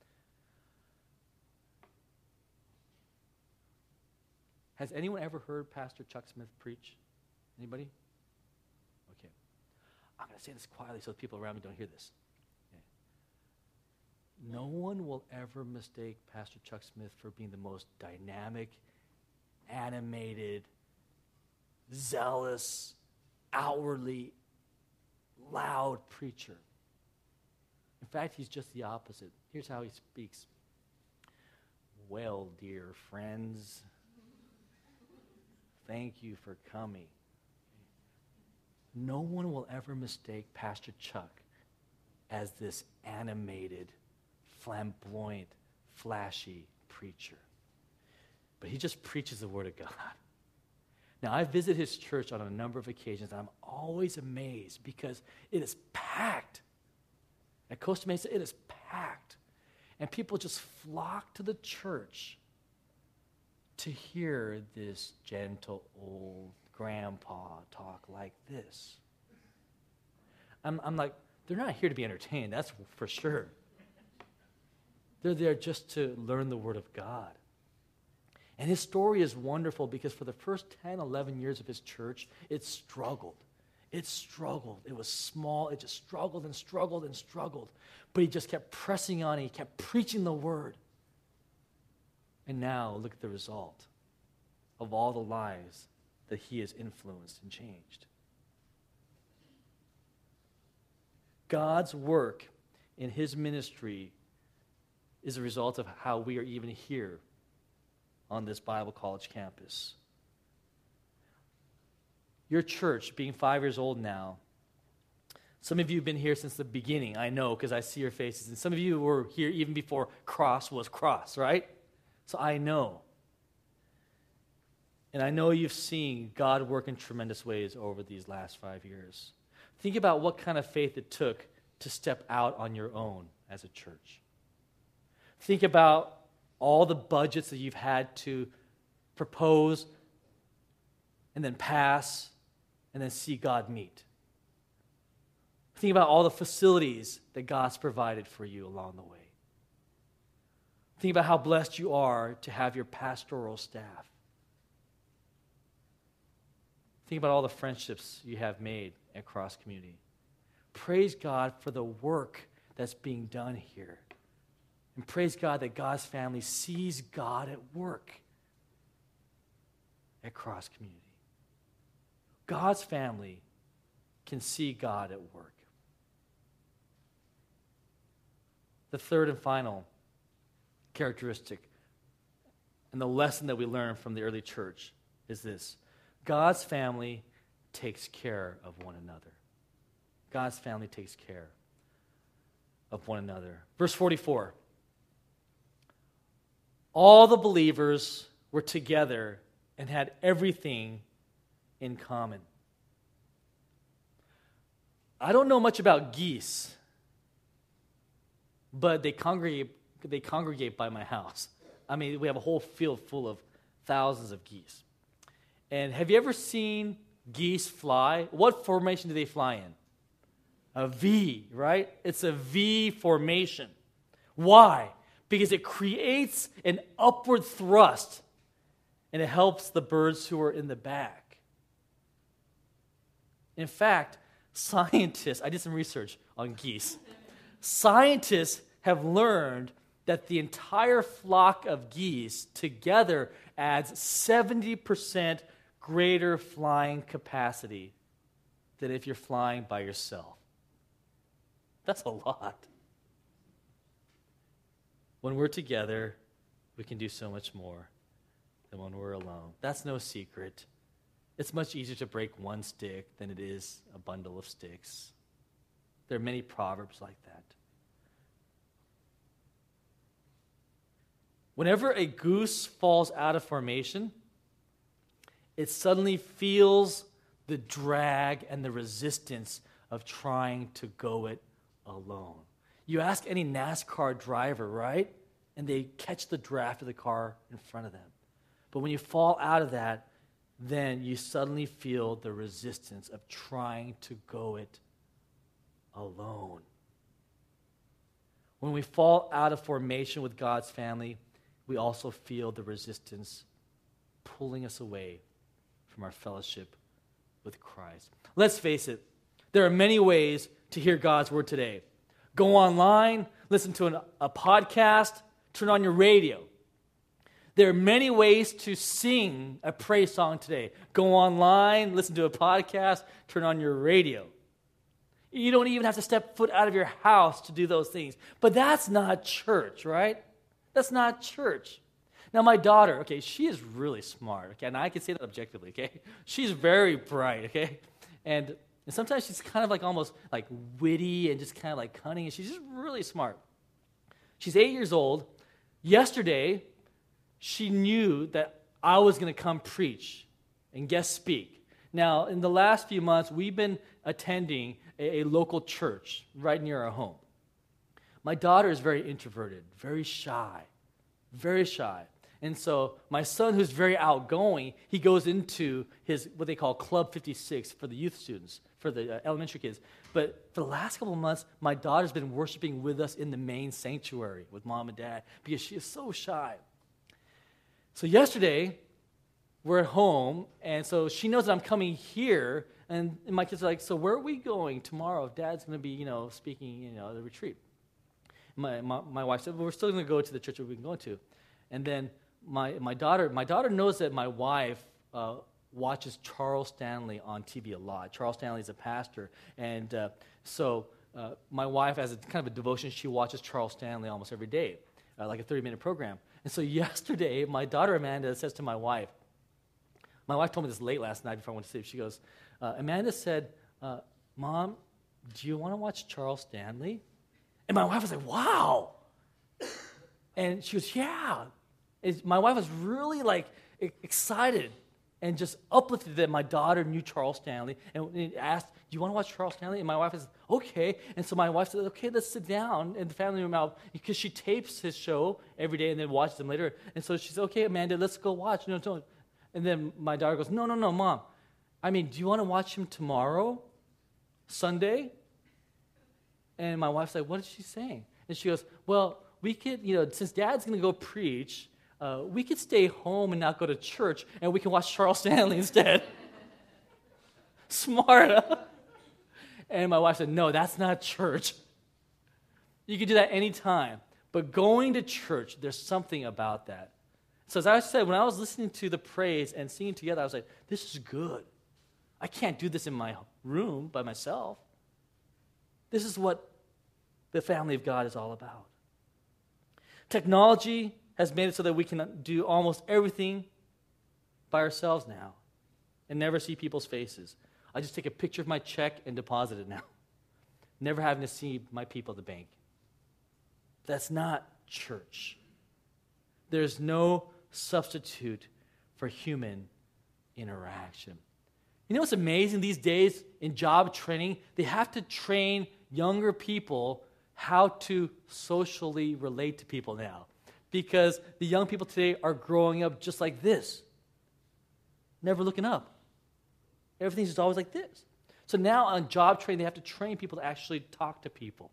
Has anyone ever heard Pastor Chuck Smith preach? Anybody? Okay. I'm going to say this quietly so the people around me don't hear this. Okay. No one will ever mistake Pastor Chuck Smith for being the most dynamic, animated, zealous, outwardly loud preacher. In fact, he's just the opposite. Here's how he speaks. Well, dear friends, thank you for coming. No one will ever mistake Pastor Chuck as this animated, flamboyant, flashy preacher. But he just preaches the Word of God. Now, I visit his church on a number of occasions, and I'm always amazed because it is packed. At Costa Mesa, it is packed. And people just flock to the church to hear this gentle old grandpa talk like this. I'm, I'm like, they're not here to be entertained, that's for sure. They're there just to learn the Word of God. And his story is wonderful because for the first ten, eleven years of his church, it struggled. It struggled. It was small. It just struggled and struggled and struggled. But he just kept pressing on. He kept preaching the Word. And now, look at the result of all the lives that he has influenced and changed. God's work in his ministry is a result of how we are even here on this Bible college campus. Your church, being five years old now, some of you have been here since the beginning, I know, because I see your faces. And some of you were here even before Cross was Cross, right? So I know. And I know you've seen God work in tremendous ways over these last five years. Think about what kind of faith it took to step out on your own as a church. Think about all the budgets that you've had to propose and then pass and then see God meet. Think about all the facilities that God's provided for you along the way. Think about how blessed you are to have your pastoral staff. Think about all the friendships you have made at Cross Community. Praise God for the work that's being done here. And praise God that God's family sees God at work at Cross Community. God's family can see God at work. The third and final characteristic and the lesson that we learn from the early church is this: God's family takes care of one another. God's family takes care of one another. Verse forty-four. All the believers were together and had everything in common. I don't know much about geese, but they congregate, they congregate by my house. I mean, we have a whole field full of thousands of geese. And have you ever seen geese fly? What formation do they fly in? A V, right? It's a V formation. Why? Because it creates an upward thrust, and it helps the birds who are in the back. In fact, scientists, I did some research on geese. Scientists have learned that the entire flock of geese together adds seventy percent greater flying capacity than if you're flying by yourself. That's a lot. When we're together, we can do so much more than when we're alone. That's no secret. It's much easier to break one stick than it is a bundle of sticks. There are many proverbs like that. Whenever a goose falls out of formation, it suddenly feels the drag and the resistance of trying to go it alone. You ask any NASCAR driver, right? And they catch the draft of the car in front of them. But when you fall out of that, then you suddenly feel the resistance of trying to go it alone. When we fall out of formation with God's family, we also feel the resistance pulling us away from our fellowship with Christ. Let's face it, there are many ways to hear God's word today. Go online, listen to an, a podcast, turn on your radio. There are many ways to sing a praise song today. Go online, listen to a podcast, turn on your radio. You don't even have to step foot out of your house to do those things. But that's not church, right? That's not church. Now, my daughter, okay, she is really smart, okay, and I can say that objectively, okay? She's very bright, okay? And, and sometimes she's kind of like almost like witty and just kind of like cunning, and she's just really smart. She's eight years old. Yesterday, she knew that I was going to come preach and guest speak. Now, in the last few months, we've been attending a, a local church right near our home. My daughter is very introverted, very shy, very shy. And so my son, who's very outgoing, he goes into his, what they call Club fifty-six for the youth students, for the uh, elementary kids. But for the last couple of months, my daughter's been worshiping with us in the main sanctuary with mom and dad because she is so shy. So yesterday, we're at home, and so she knows that I'm coming here, and my kids are like, so where are we going tomorrow? Dad's going to be, you know, speaking, you know, at the retreat. My, my, my wife said, well, we're still going to go to the church that we've been going to. And then My my daughter my daughter knows that my wife uh, watches Charles Stanley on T V a lot. Charles Stanley is a pastor, and uh, so uh, my wife, as a kind of a devotion, she watches Charles Stanley almost every day, uh, like a thirty-minute program. And so yesterday, my daughter Amanda says to my wife, my wife told me this late last night before I went to sleep. She goes, uh, Amanda said, uh, "Mom, do you want to watch Charles Stanley?" And my wife was like, "Wow!" And she goes, "Yeah." Is my wife was really like excited and just uplifted that my daughter knew Charles Stanley and asked, "Do you want to watch Charles Stanley?" And my wife was okay. And so my wife said, "Okay, let's sit down in the family room out," because she tapes his show every day and then watches them later. And so she said, "Okay, Amanda, let's go watch." No, no. And then my daughter goes, "No, no, no, Mom. I mean, do you want to watch him tomorrow, Sunday?" And my wife's like, "What is she saying?" And she goes, "Well, we could, you know, since Dad's going to go preach, Uh, we could stay home and not go to church, and we can watch Charles Stanley instead." Smart, huh? And my wife said, "No, that's not church. You can do that anytime. But going to church, there's something about that." So as I said, when I was listening to the praise and singing together, I was like, this is good. I can't do this in my room by myself. This is what the family of God is all about. Technology has made it so that we can do almost everything by ourselves now and never see people's faces. I just take a picture of my check and deposit it now, never having to see my people at the bank. That's not church. There's no substitute for human interaction. You know what's amazing these days in job training? They have to train younger people how to socially relate to people now, because the young people today are growing up just like this, never looking up. Everything's just always like this. So now on job training, they have to train people to actually talk to people.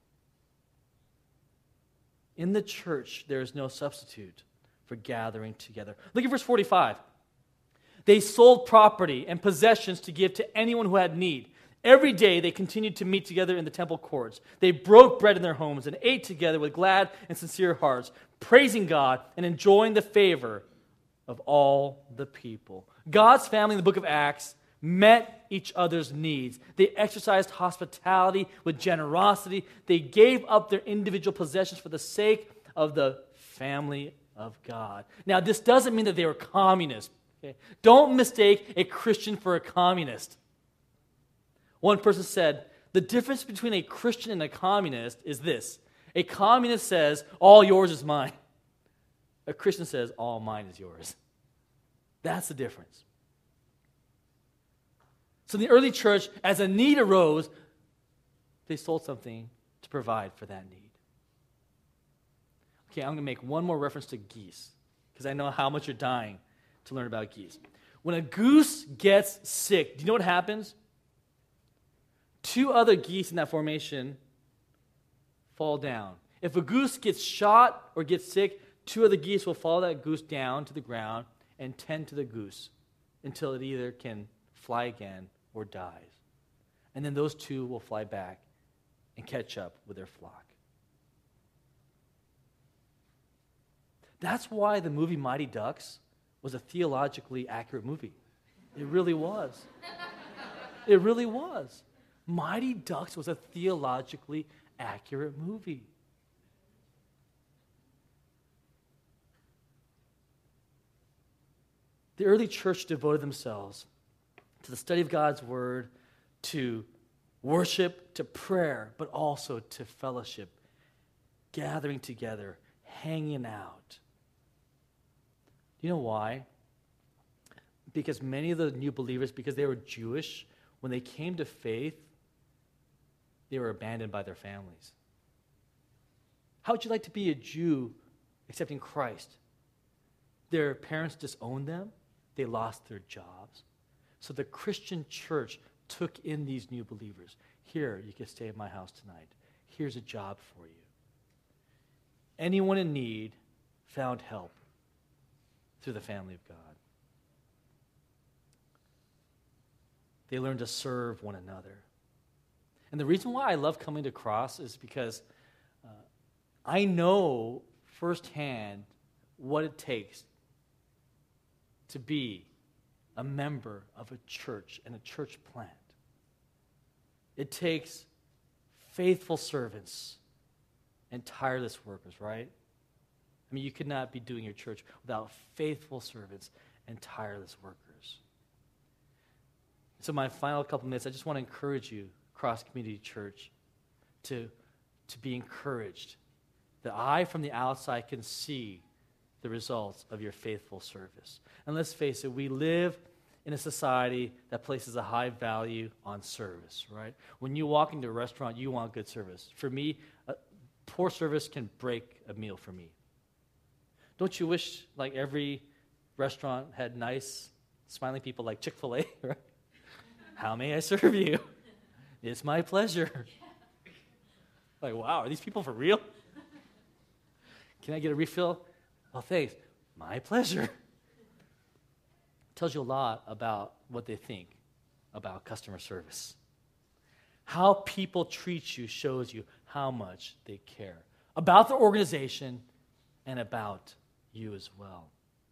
In the church, there is no substitute for gathering together. Look at verse forty-five. They sold property and possessions to give to anyone who had need. Every day they continued to meet together in the temple courts. They broke bread in their homes and ate together with glad and sincere hearts, praising God and enjoying the favor of all the people. God's family in the book of Acts met each other's needs. They exercised hospitality with generosity. They gave up their individual possessions for the sake of the family of God. Now, this doesn't mean that they were communists. Okay? Don't mistake a Christian for a communist. One person said, the difference between a Christian and a communist is this. A communist says, all yours is mine. A Christian says, all mine is yours. That's the difference. So in the early church, as a need arose, they sold something to provide for that need. Okay, I'm going to make one more reference to geese, because I know how much you're dying to learn about geese. When a goose gets sick, do you know what happens? Two other geese in that formation fall down. If a goose gets shot or gets sick, two other geese will follow that goose down to the ground and tend to the goose until it either can fly again or dies. And then those two will fly back and catch up with their flock. That's why the movie Mighty Ducks was a theologically accurate movie. It really was. It really was. Mighty Ducks was a theologically accurate movie. The early church devoted themselves to the study of God's word, to worship, to prayer, but also to fellowship, gathering together, hanging out. Do you know why? because many of the new believers, because they were Jewish, when they came to faith, they were abandoned by their families. How would you like to be a Jew accepting Christ? Their parents disowned them. They lost their jobs. So the Christian church took in these new believers. Here, you can stay at my house tonight. Here's a job for you. Anyone in need found help through the family of God. They learned to serve one another. And the reason why I love coming to Cross is because uh, I know firsthand what it takes to be a member of a church and a church plant. It takes faithful servants and tireless workers, right? I mean, you could not be doing your church without faithful servants and tireless workers. So my final couple minutes, I just want to encourage you, Cross Community Church, to, to be encouraged. That I, from the outside, can see the results of your faithful service. And let's face it, we live in a society that places a high value on service, right? When you walk into a restaurant, you want good service. For me, uh, poor service can break a meal for me. Don't you wish like every restaurant had nice, smiling people like Chick-fil-A, right? How may I serve you? It's my pleasure. Like, wow, are these people for real? Can I get a refill? Oh, thanks. My pleasure. Tells you a lot about what they think about customer service. How people treat you shows you how much they care about the organization and about you as well.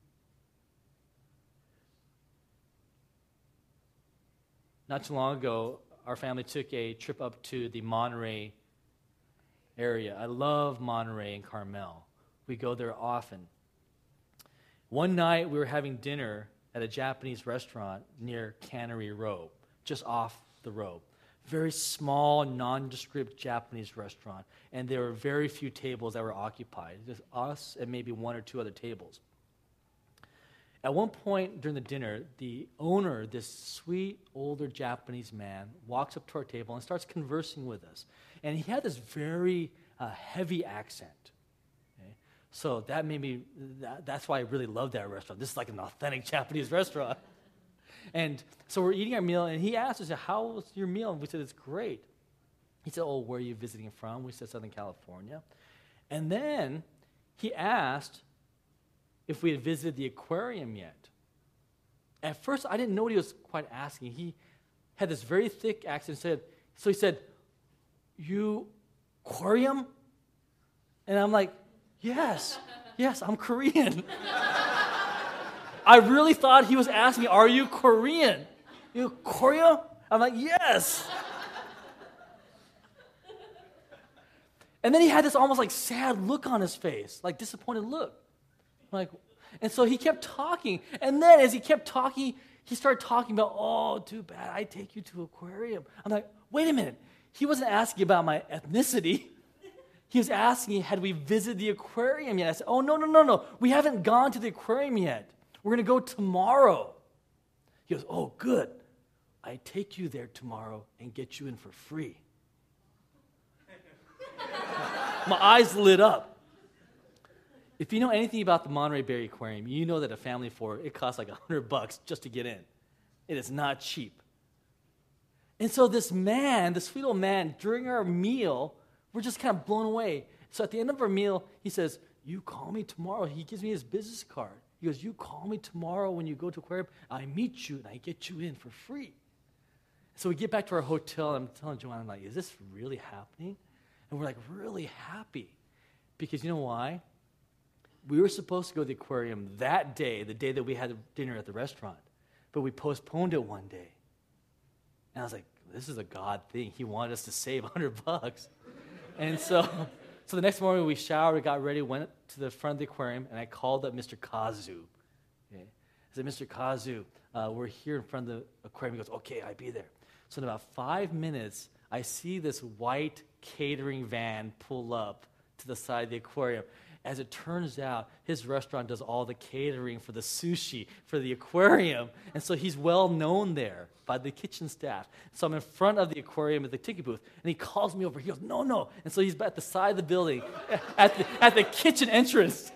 Not too long ago, our family took a trip up to the Monterey area. I love Monterey and Carmel. We go there often. One night, we were having dinner at a Japanese restaurant near Cannery Row, just off the road. Very small, nondescript Japanese restaurant, and there were very few tables that were occupied. Just us and maybe one or two other tables. At one point during the dinner, the owner, this sweet, older Japanese man, walks up to our table and starts conversing with us. And he had this very uh, heavy accent. Okay? So that made me, that, that's why I really love that restaurant. This is like an authentic Japanese restaurant. And so we're eating our meal, and he asked us, how was your meal? And we said, it's great. He said, oh, where are you visiting from? We said, Southern California. And then he asked if we had visited the aquarium yet. At first, I didn't know what he was quite asking. He had this very thick accent. Said, so he said, you aquarium? And I'm like, yes, yes, I'm Korean. I really thought he was asking me, are you Korean? You Korea? I'm like, yes. And then he had this almost like sad look on his face, like disappointed look. Like, and so he kept talking. And then as he kept talking, he started talking about, oh, too bad, I take you to aquarium. I'm like, wait a minute. He wasn't asking about my ethnicity. He was asking, had we visited the aquarium yet? I said, oh, no, no, no, no. We haven't gone to the aquarium yet. We're going to go tomorrow. He goes, oh, good. I take you there tomorrow and get you in for free. My eyes lit up. If you know anything about the Monterey Bay Aquarium, you know that a family of four, it costs like a hundred bucks just to get in. It is not cheap. And so this man, this sweet old man, during our meal, we're just kind of blown away. So at the end of our meal, he says, you call me tomorrow. He gives me his business card. He goes, you call me tomorrow when you go to aquarium. I meet you and I get you in for free. So we get back to our hotel, and I'm telling Joanne, I'm like, is this really happening? And we're like, really happy. Because you know why? We were supposed to go to the aquarium that day, the day that we had dinner at the restaurant, but we postponed it one day. And I was like, this is a God thing. He wanted us to save a hundred bucks. And so, so the next morning we showered, we got ready, went to the front of the aquarium, and I called up Mister Kazu. Okay. I said, Mister Kazu, uh, we're here in front of the aquarium. He goes, okay, I'll be there. So in about five minutes, I see this white catering van pull up to the side of the aquarium. As it turns out, his restaurant does all the catering for the sushi, for the aquarium. And so he's well known there by the kitchen staff. So I'm in front of the aquarium at the ticket booth, and he calls me over. He goes, no, no. And so he's at the side of the building, at the, at the kitchen entrance.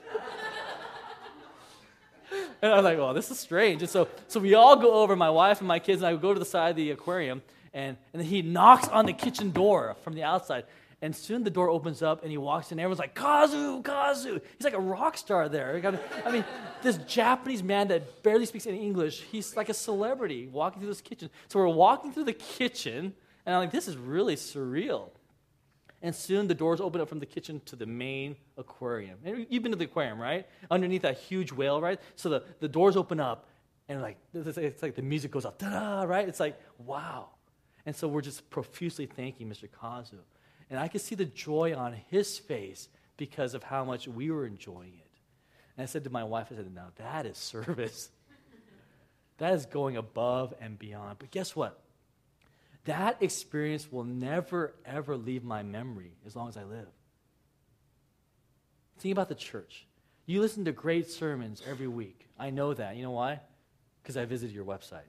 And I'm like, well, this is strange. And so, so we all go over, my wife and my kids, and I go to the side of the aquarium, and, and then he knocks on the kitchen door from the outside. And soon the door opens up, and he walks in, and everyone's like, Kazu, Kazu. He's like a rock star there. I mean, I mean, this Japanese man that barely speaks any English, he's like a celebrity walking through this kitchen. So we're walking through the kitchen, and I'm like, this is really surreal. And soon the doors open up from the kitchen to the main aquarium. And you've been to the aquarium, right? Underneath that huge whale, right? So the, the doors open up, and like it's, like it's like the music goes up, ta-da, right? It's like, wow. And so we're just profusely thanking Mister Kazu. And I could see the joy on his face because of how much we were enjoying it. And I said to my wife, I said, now that is service. That is going above and beyond. But guess what? That experience will never, ever leave my memory as long as I live. Think about the church. You listen to great sermons every week. I know that. You know why? Because I visited your website.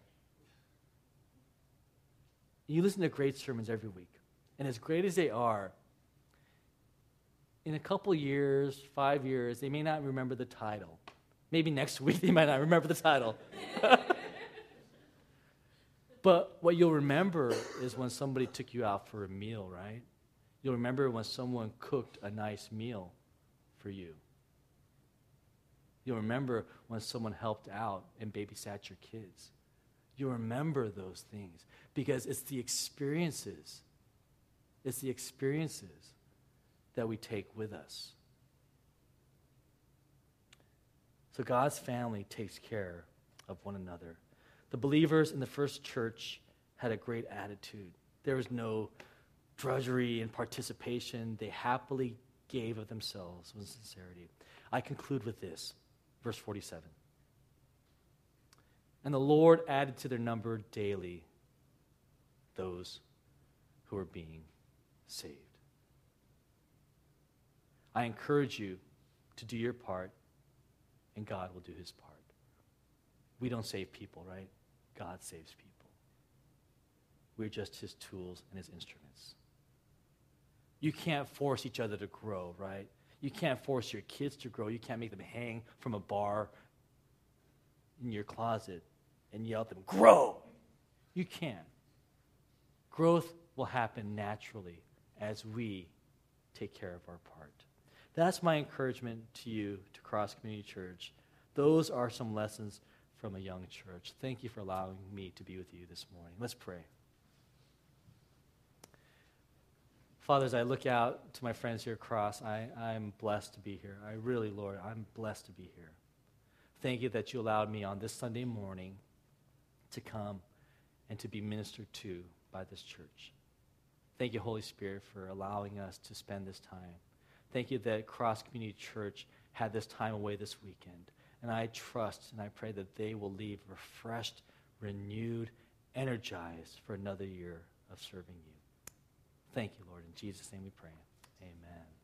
You listen to great sermons every week. And as great as they are, in a couple years, five years, they may not remember the title. Maybe next week they might not remember the title. But what you'll remember is when somebody took you out for a meal, right? You'll remember when someone cooked a nice meal for you. You'll remember when someone helped out and babysat your kids. You'll remember those things because it's the experiences, it's the experiences that we take with us. So God's family takes care of one another. The believers in the first church had a great attitude. There was no drudgery and participation. They happily gave of themselves with sincerity. I conclude with this, verse forty-seven. And the Lord added to their number daily those who are being saved. I encourage you to do your part, and God will do his part. We don't save people, right? God saves people. We're just his tools and his instruments. You can't force each other to grow, right? You can't force your kids to grow. You can't make them hang from a bar in your closet and yell at them, grow! You can't. Growth will happen naturally as we take care of our part. That's my encouragement to you, to Cross Community Church. Those are some lessons from a young church. Thank you for allowing me to be with you this morning. Let's pray. Father, as I look out to my friends here at Cross, I, I'm blessed to be here. I really, Lord, I'm blessed to be here. Thank you that you allowed me on this Sunday morning to come and to be ministered to by this church. Thank you, Holy Spirit, for allowing us to spend this time. Thank you that Cross Community Church had this time away this weekend. And I trust and I pray that they will leave refreshed, renewed, energized for another year of serving you. Thank you, Lord. In Jesus' name we pray. Amen.